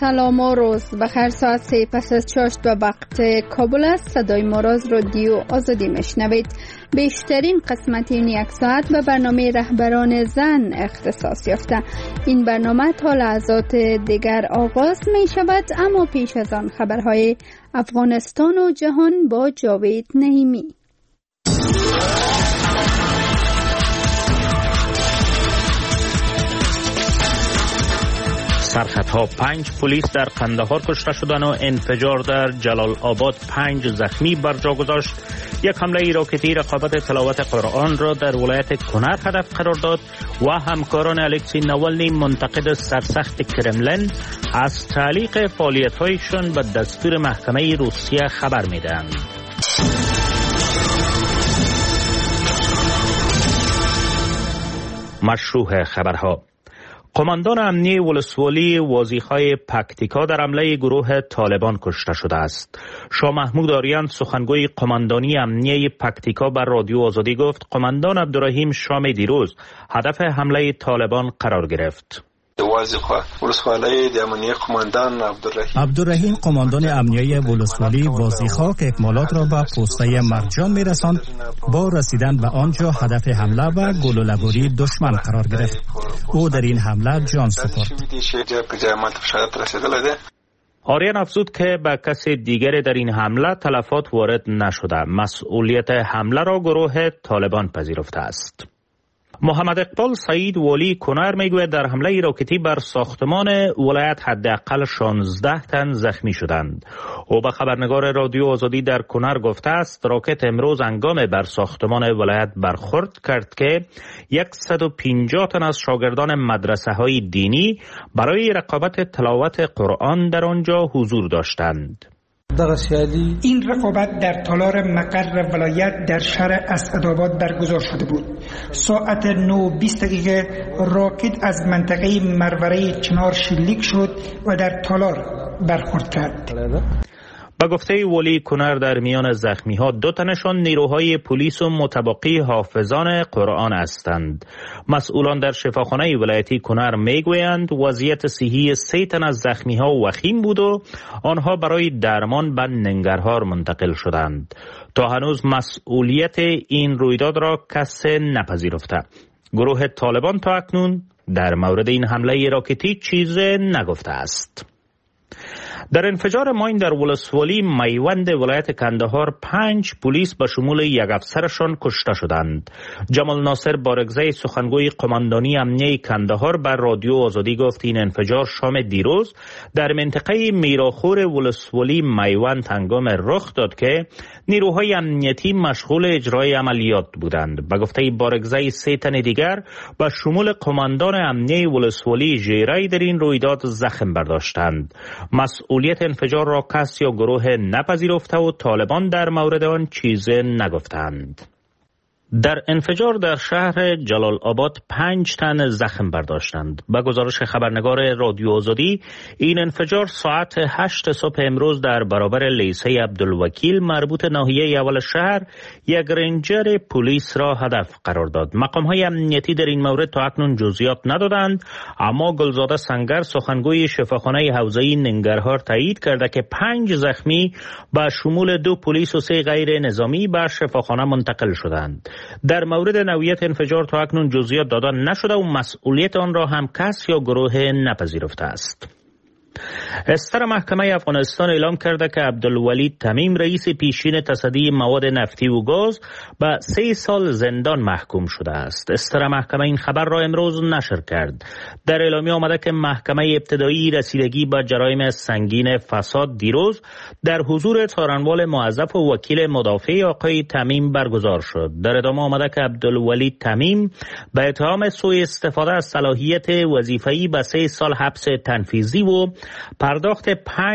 سلام و روز بخیر. ساعت 3 پس از چاشت و وقت کابل است. صدای ما را از رادیو آزادی میشنوید. بیشترین قسمت این یک ساعت به برنامه رهبران زن اختصاص یافته. این برنامه تا لحظات دیگر آغاز می شود، اما پیش از آن خبرهای افغانستان و جهان با جاوید نعیمی. سرخطها 5 پلیس در قندهار کشته شدند و انفجار در جلال آباد 5 زخمی بر جا گذاشت. یک حمله راکتی رقابت تلاوت قرآن را در ولایت کنر هدف قرار داد و همکاران الکسی ناوالنی منتقد سرسخت کرملین از تعلیق فعالیت‌هایشان به دستور محکمه روسیه خبر می‌دهند. مشروع خبرها: قماندان امنیه ولسوالی وازیخای پکتیکا در حمله گروه طالبان کشته شده است. شاه محمود آریان سخنگوی قماندانی امنیه پکتیکا بر رادیو آزادی گفت قماندان عبدالرحیم شام دیروز هدف حمله طالبان قرار گرفت. عبدالرحیم قماندان امنیه ولسوالی وازیخا که اکمالات را به پوسته مرجان میرساند، با رسیدن به آنجا هدف حمله و گلوله‌باری دشمن قرار گرفت. او در این حمله جان سپرد. آریان افزود که به کسی دیگری در این حمله تلفات وارد نشده. مسئولیت حمله را گروه طالبان پذیرفته است. محمد اقبال سعید والی کنر میگوید در حمله راکتی بر ساختمان ولایت حداقل 16 تن زخمی شدند. او به خبرنگار رادیو آزادی در کنر گفته است راکت امروز هنگام بر ساختمان ولایت برخورد کرد که 150 تن از شاگردان مدرسه های دینی برای رقابت تلاوت قرآن در آنجا حضور داشتند. این رقابت در تالار مقر ولایت در شهر اسعدآباد برگزار شده بود. ساعت 9:20 راکت از منطقه مروره چنار شلیک شد و در تالار برخورد کرد. با گفته ولی کنر در میان زخمی ها 2 تنشان نیروهای پلیس و متبقی حافظان قرآن هستند. مسئولان در شفاخانه ولایتی کنر میگویند وضعیت صحی 3 تن از زخمی ها وخیم بود و آنها برای درمان به ننگرهار منتقل شدند. تا هنوز مسئولیت این رویداد را کسی نپذیرفته. گروه طالبان تا اکنون در مورد این حمله راکتی چیزی نگفته است. در انفجار ماین در ولسوالی میوند ولایت کندهار 5 پلیس به شمول یک افسرشان کشته شدند. جمال ناصر بارگزی سخنگوی قماندانی امنیه کندهار بر رادیو آزادی گفت این انفجار شام دیروز در منطقه میراخور ولسوالی میوند هنگام رخ داد که نیروهای امنیتی مشغول اجرای عملیات بودند. به گفته بارگزی 3 تن دیگر به شمول قماندان امنیه ولسوالی ژیرای در این رویداد زخم برداشتند. مسئولیت انفجار را کس یا گروه نپذیرفته و طالبان در مورد آن چیزی نگفتند. در انفجار در شهر جلال آباد 5 تن زخم برداشتند. به گزارش خبرنگار رادیو آزادی این انفجار ساعت 8 صبح امروز در برابر لیسه عبدالوکیل مربوط ناحیه اول شهر یک رنجر پلیس را هدف قرار داد. مقام‌های امنیتی در این مورد تا اکنون جزئیات ندادند، اما گلزاده سنگر سخنگوی شفاخانه حوزه‌ای ننگرهار تایید کرده که 5 زخمی به شمول 2 پلیس و 3 غیر نظامی به شفاخانه منتقل شدند. در مورد نوعیت انفجار تا اکنون جزئیات داده نشده و مسئولیت آن را هم کس یا گروه نپذیرفته است. استر محکمه افغانستان اعلام کرده که عبدالولی تمیم رئیس پیشین تصدی مواد نفتی و گاز به 3 سال زندان محکوم شده است. استر محکمه این خبر را امروز نشر کرد. در اعلامیه آمده که محکمه ابتدایی رسیدگی به جرایم سنگین فساد دیروز در حضور څارنوال موظف و وکیل مدافع آقای تمیم برگزار شد. در ادامه آمده که عبدالولی تمیم به اتهام سوء استفاده از صلاحیت وظیفه‌ای به 3 سال حبس تنفیذی و پرداخت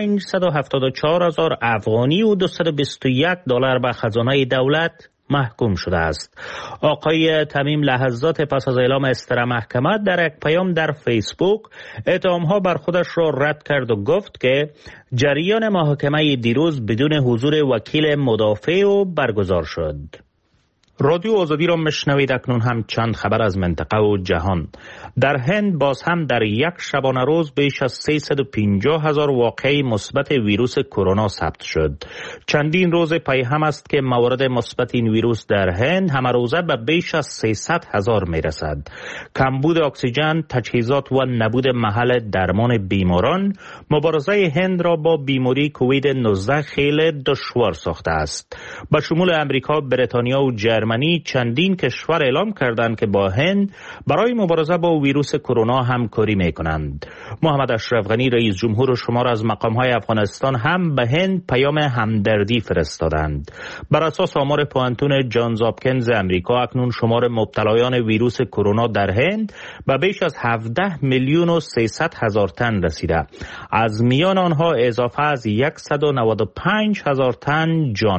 574,000 افغانی و $221 به خزانه دولت محکوم شده است. آقای تمیم لحظات پس از اعلام استر محکمه در یک پیام در فیسبوک اتهام‌ها بر خودش را رد کرد و گفت که جریان محاکمه دیروز بدون حضور وکیل مدافع برگزار شد. رادیو آزادی را مشنوید. اکنون هم چند خبر از منطقه و جهان. در هند باز هم در یک شبانه روز بیش از 350,000 واقعه مثبت ویروس کرونا ثبت شد. چندین روز پی هم است که موارد مثبت این ویروس در هند همه روزه به بیش از 300,000 می رسد. کمبود اکسیژن، تجهیزات و نبود محل درمان بیماران مبارزه هند را با بیماری کووید 19 خیلی دشوار ساخته است. به شمول امریکا، بریتانیا و جرمنی چندین کشور اعلام کردند که با هند برای مبارزه با ویروس کرونا همکاری می‌کنند. محمد اشرف غنی رئیس جمهور شمار از مقام‌های افغانستان هم به هند پیام همدردی فرستادند. بر اساس آمار پوانتون جانز هاپکینز امریکا، اکنون شمار مبتلایان ویروس کرونا در هند به بیش از 17,300,000 تن رسیده. از میان آنها اضافه از 195,000 تن جان